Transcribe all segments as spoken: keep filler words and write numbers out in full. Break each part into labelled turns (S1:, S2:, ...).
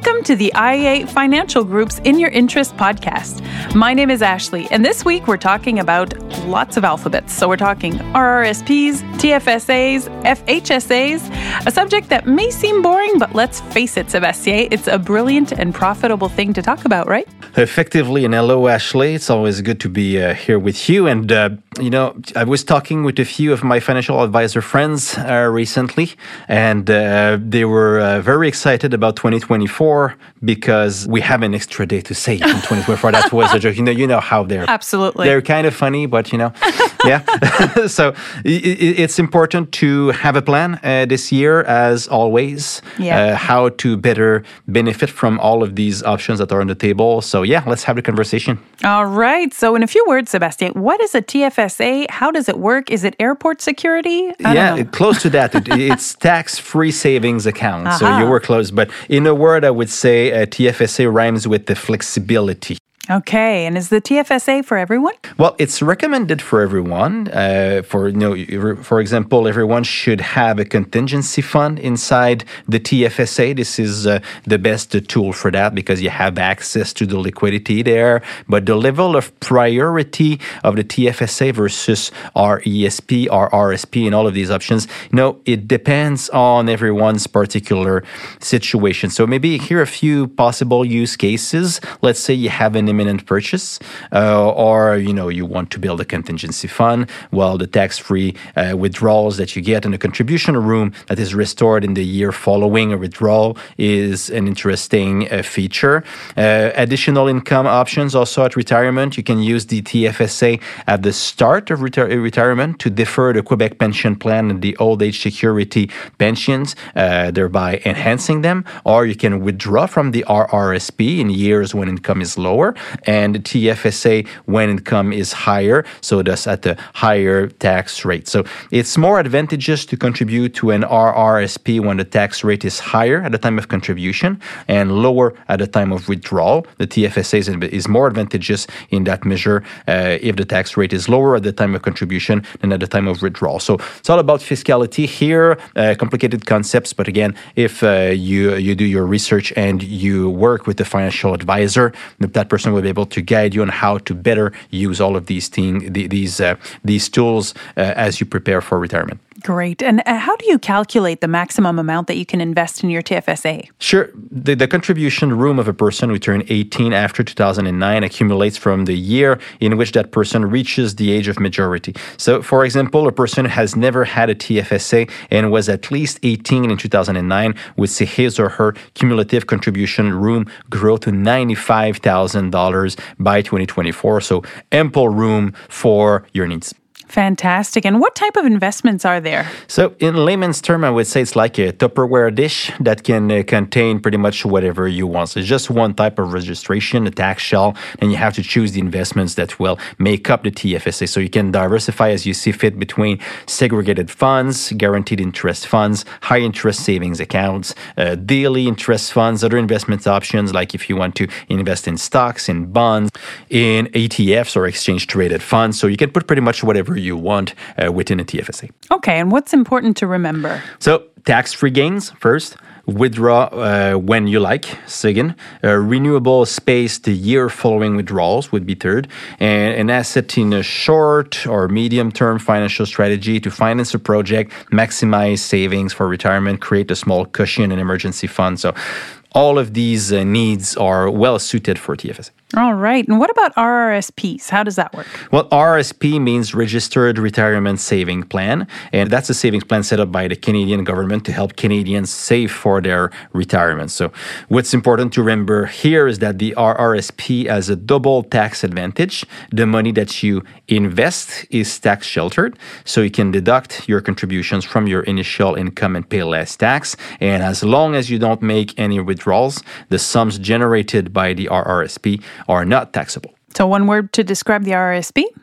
S1: Welcome to the I E A Financial Group's In Your Interest podcast. My name is Ashley, and this week we're talking about lots of alphabets. So we're talking R R S Ps, T F S As, F H S As, a subject that may seem boring, but let's face it, Sebastien, it's a brilliant and profitable thing to talk about, right?
S2: Effectively, and hello, Ashley. It's always good to be uh, here with you. And, uh, you know, I was talking with a few of my financial advisor friends uh, recently, and uh, they were uh, very excited about twenty twenty-four because we have an extra day to save in twenty twenty-four. That was a joke. You know, you know how they're...
S1: Absolutely.
S2: They're kind of funny, but, you know, yeah. So it, it's important to have a plan uh, this year, as always,
S1: yeah.
S2: uh, how to better benefit from all of these options that are on the table. So, yeah, let's have the conversation.
S1: All right. So in a few words, Sebastien, what is a T F S A? How does it work? Is it airport security? I
S2: yeah, close to that. It, it's tax-free savings account.
S1: Uh-huh.
S2: So you were close. But in a word, I would say uh, T F S A rhymes with the flexibility.
S1: Okay, and is the T F S A for everyone?
S2: Well, it's recommended for everyone. Uh, for you know, for example, everyone should have a contingency fund inside the T F S A. This is uh, the best tool for that because you have access to the liquidity there. But the level of priority of the T F S A versus R E S P or R S P and all of these options, you know, it depends on everyone's particular situation. So maybe here are a few possible use cases. Let's say you have an imminent purchase, uh, or you know you want to build a contingency fund. Well, the tax-free uh, withdrawals that you get in the contribution room that is restored in the year following a withdrawal is an interesting uh, feature. Uh, additional income options also at retirement. You can use the T F S A at the start of reti- retirement to defer the Quebec pension plan and the old age security pensions, uh, thereby enhancing them. Or you can withdraw from the R R S P in years when income is lower, and the T F S A when income is higher, so thus at a higher tax rate. So it's more advantageous to contribute to an R R S P when the tax rate is higher at the time of contribution and lower at the time of withdrawal. The T F S A is, is more advantageous in that measure uh, if the tax rate is lower at the time of contribution than at the time of withdrawal. So it's all about fiscality here, uh, complicated concepts, but again, if uh, you, you do your research and you work with a financial advisor, that person will be able to guide you on how to better use all of these things, these uh, these tools uh, as you prepare for retirement.
S1: Great. And uh, how do you calculate the maximum amount that you can invest in your T F S A?
S2: Sure. The, the contribution room of a person who turned eighteen after two thousand nine accumulates from the year in which that person reaches the age of majority. So, for example, a person has never had a T F S A and was at least eighteen in two thousand nine would see his or her cumulative contribution room grow to ninety-five thousand dollars by twenty twenty-four. So, ample room for your needs.
S1: Fantastic. And what type of investments are there?
S2: So in layman's term, I would say it's like a Tupperware dish that can uh, contain pretty much whatever you want. So it's just one type of registration, a tax shell, and you have to choose the investments that will make up the T F S A. So you can diversify as you see fit between segregated funds, guaranteed interest funds, high interest savings accounts, uh, daily interest funds, other investment options, like if you want to invest in stocks, in bonds, in E T Fs or exchange traded funds. So you can put pretty much whatever you want uh, within a T F S A.
S1: Okay, and what's important to remember?
S2: So tax-free gains first, withdraw uh, when you like, second, uh, renewable space the year following withdrawals would be third, and an asset in a short or medium-term financial strategy to finance a project, maximize savings for retirement, create a small cushion and emergency fund. So all of these uh, needs are well suited for T F S A.
S1: All right. And what about R R S Ps? How does that work?
S2: Well, R R S P means Registered Retirement Saving Plan, and that's a savings plan set up by the Canadian government to help Canadians save for their retirement. So what's important to remember here is that the R R S P has a double tax advantage. The money that you invest is tax sheltered, so you can deduct your contributions from your initial income and pay less tax. And as long as you don't make any withdrawals, the sums generated by the R R S P are not taxable.
S1: So one word to describe the R R S P?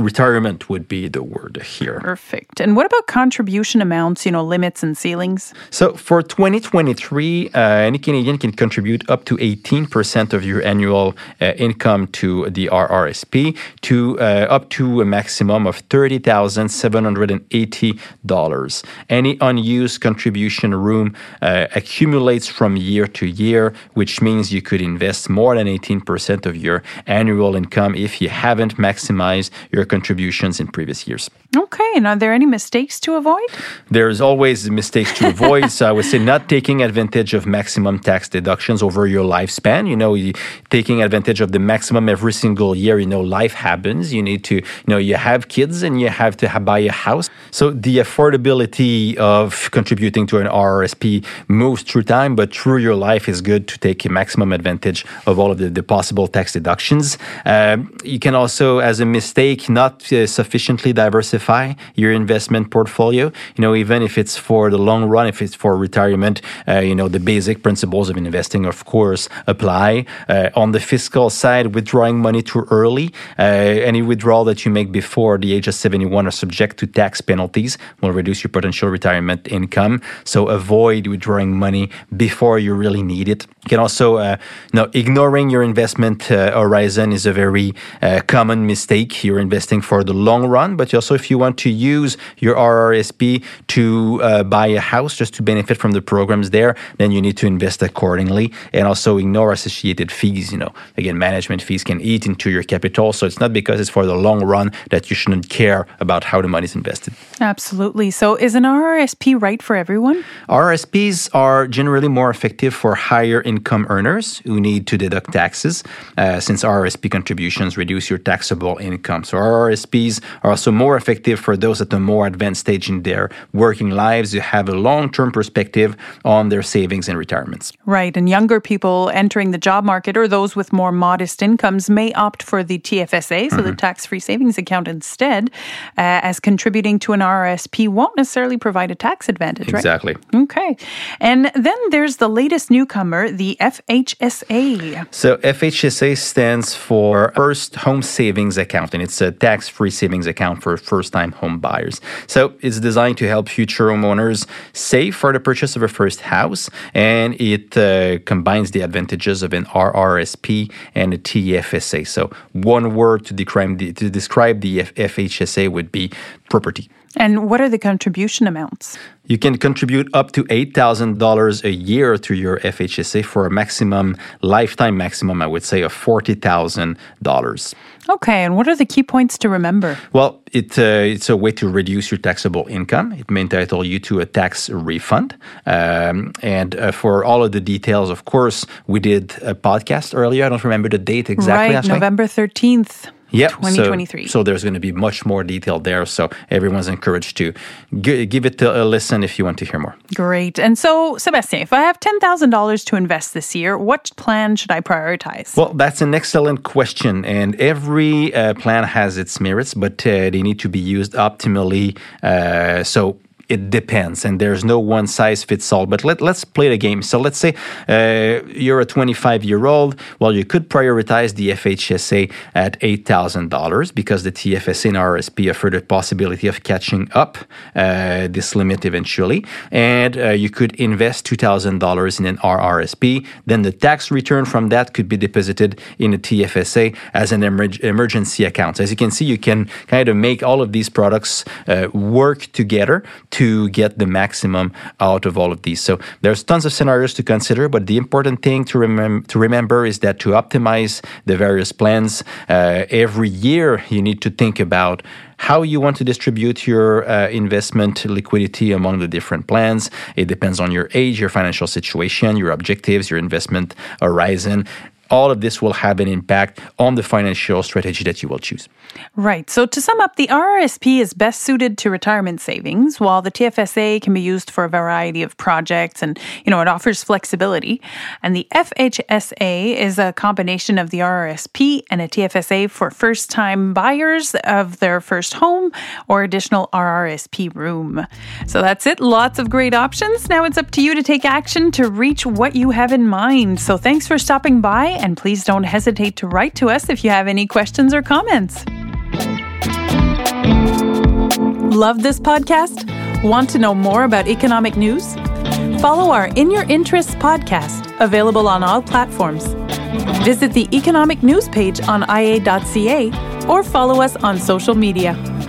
S2: retirement would be the word here.
S1: Perfect. And what about contribution amounts, you know, limits and ceilings?
S2: So for twenty twenty-three, uh, any Canadian can contribute up to eighteen percent of your annual uh, income to the R R S P to uh, up to a maximum of thirty thousand seven hundred eighty dollars. Any unused contribution room uh, accumulates from year to year, which means you could invest more than eighteen percent of your annual income if you haven't maximized your contributions in previous years.
S1: Okay, and are there any mistakes to avoid?
S2: There's always mistakes to avoid. So I would say not taking advantage of maximum tax deductions over your lifespan. You know, you, taking advantage of the maximum every single year. You know, life happens. You need to, you know, you have kids and you have to have, buy a house. So the affordability of contributing to an R R S P moves through time, but through your life is good to take a maximum advantage of all of the, the possible tax deductions. Um, you can also, as a mistake, not uh, sufficiently diversify your investment portfolio. You know, even if it's for the long run, if it's for retirement, uh, you know, the basic principles of investing, of course, apply. Uh, on the fiscal side, withdrawing money too early, uh, any withdrawal that you make before the age of seventy-one are subject to tax penalties, will reduce your potential retirement income. So avoid withdrawing money before you really need it. You can also, uh, you know, ignoring your investment uh, horizon is a very uh, common mistake. You're investing for the long run, but also if you want to use your R R S P to uh, buy a house just to benefit from the programs there, then you need to invest accordingly and also ignore associated fees. You know, again, management fees can eat into your capital. So it's not because it's for the long run that you shouldn't care about how the money is invested.
S1: Absolutely. So is an R R S P right for everyone?
S2: R R S Ps are generally more effective for higher income earners who need to deduct taxes, uh, since R R S P contributions reduce your taxable income. So R R S Ps are also more effective for those at a more advanced stage in their working lives who have a long-term perspective on their savings and retirements.
S1: Right. And younger people entering the job market or those with more modest incomes may opt for the T F S A, so mm-hmm. the tax-free savings account instead, uh, as contributing to an R R S P won't necessarily provide a tax advantage, right?
S2: Exactly.
S1: Okay. And then there's the latest newcomer, the F H S A.
S2: So F H S A stands for First Home Savings Account, and it's a tax-free savings account for first-time home buyers. So it's designed to help future homeowners save for the purchase of a first house, and it uh, combines the advantages of an R R S P and a T F S A. So one word to describe the, to describe the F H S A would be property.
S1: And what are the contribution amounts?
S2: You can contribute up to eight thousand dollars a year to your F H S A for a maximum, lifetime maximum, I would say, of forty thousand dollars.
S1: Okay, and what are the key points to remember?
S2: Well, it, uh, it's a way to reduce your taxable income. It may entitle you to a tax refund. Um, and uh, for all of the details, of course, we did a podcast earlier. I don't remember the date exactly.
S1: Right, November thirteenth.
S2: Yep,
S1: twenty twenty-three.
S2: So, so there's going to be much more detail there. So everyone's encouraged to g- give it a listen if you want to hear more.
S1: Great. And so, Sébastien, if I have ten thousand dollars to invest this year, what plan should I prioritize?
S2: Well, that's an excellent question. And every uh, plan has its merits, but uh, they need to be used optimally. Uh, so it depends, and there's no one size fits all. But let, let's play the game. So let's say uh, you're a twenty-five-year-old. Well, you could prioritize the F H S A at eight thousand dollars because the T F S A and R R S P offer the possibility of catching up uh, this limit eventually. And uh, you could invest two thousand dollars in an R R S P. Then the tax return from that could be deposited in a T F S A as an emer- emergency account. So as you can see, you can kind of make all of these products uh, work together to to get the maximum out of all of these. So there's tons of scenarios to consider, but the important thing to, remem- to remember is that to optimize the various plans, uh, every year you need to think about how you want to distribute your uh, investment liquidity among the different plans. It depends on your age, your financial situation, your objectives, your investment horizon. All of this will have an impact on the financial strategy that you will choose.
S1: Right. So to sum up, the R R S P is best suited to retirement savings, while the T F S A can be used for a variety of projects and, you know, it offers flexibility. And the F H S A is a combination of the R R S P and a T F S A for first-time buyers of their first home or additional R R S P room. So that's it. Lots of great options. Now it's up to you to take action to reach what you have in mind. So thanks for stopping by, and please don't hesitate to write to us if you have any questions or comments. Love this podcast? Want to know more about economic news? Follow our In Your Interests podcast, available on all platforms. Visit the economic news page on I A dot C A or follow us on social media.